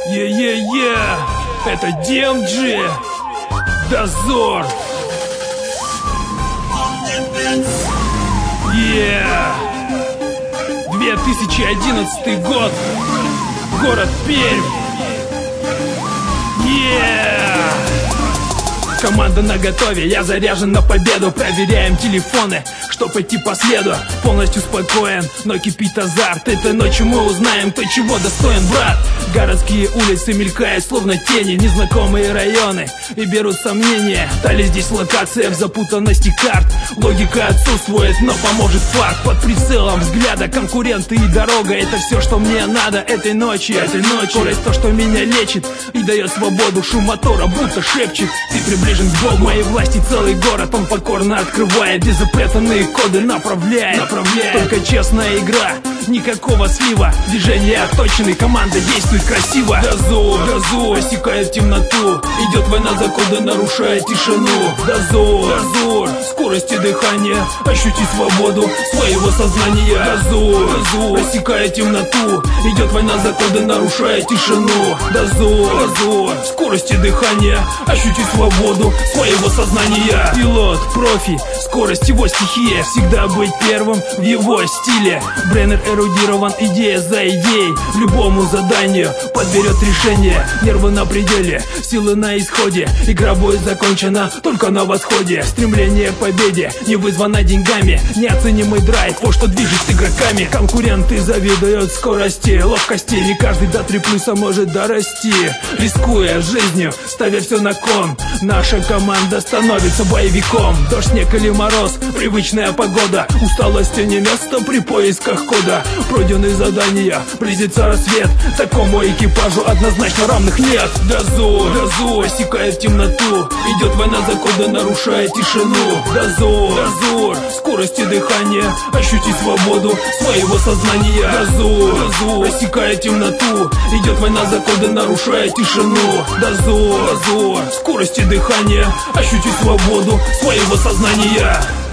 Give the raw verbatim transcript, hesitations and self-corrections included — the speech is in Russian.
Е-е-е, это ди эм джи, Дозор. Е, две тысячи одиннадцатый год, город Пермь. Е, команда наготове, я заряжен на победу. Проверяем телефоны, что пойти по следу. Полностью спокоен, но кипит азарт. Этой ночью мы узнаем, кто чего достоин, брат. Городские улицы мелькают, словно тени, незнакомые районы и берут сомнения. Та ли здесь локация в запутанности карт? Логика отсутствует, но поможет факт. Под прицелом взгляда конкуренты и дорога. Это все, что мне надо этой ночи. Этой ночи скорость то, что меня лечит и дает свободу. Шум мотора будто шепчет: ты приближен к Богу. Моей власти целый город, он покорно открывает. Где запрятанные коды направляет, направляет. Только честная игра, никакого слива. Движения отточены, команда действует красиво. Дозор, дозор, рассекает темноту. Идет война за коды, нарушая тишину. Дозор, дозор, скорости дыхания. Ощути свободу своего сознания. Дозор, дозор, рассекает темноту. Идет война за коды, нарушая тишину. Дозор, дозор, скорости дыхания. Ощути свободу своего сознания. Пилот, профи, скорость его стихия. Всегда быть первым в его стиле. Бреннер эрудирован, идея за идеей. Любому заданию подберет решение. Нервы на пределе, силы на исходе. Игра будет закончена только на восходе. Стремление к победе не вызвано деньгами. Неоценимый драйв, вот что движет игроками. Конкуренты завидуют скорости, ловкости. Не каждый до три плюса может дорасти. Рискуя жизнью, ставя все на кон, наша команда становится боевиком. Дождь, снег или мороз, привычная погода. Усталостью не место при поисках кода. Пройденные задания, близится рассвет. Такому экипажу однозначно равных нет. Дозор, дозор, рассекает темноту. Идет война за коды, нарушая тишину. Дозор, дозор, скорости дыхания. Ощути свободу своего сознания. Дозор, дозор, рассекает темноту. Идет война за коды, нарушая тишину. Дозор, дозор, скорости дыхания. Ощути свободу своего сознания.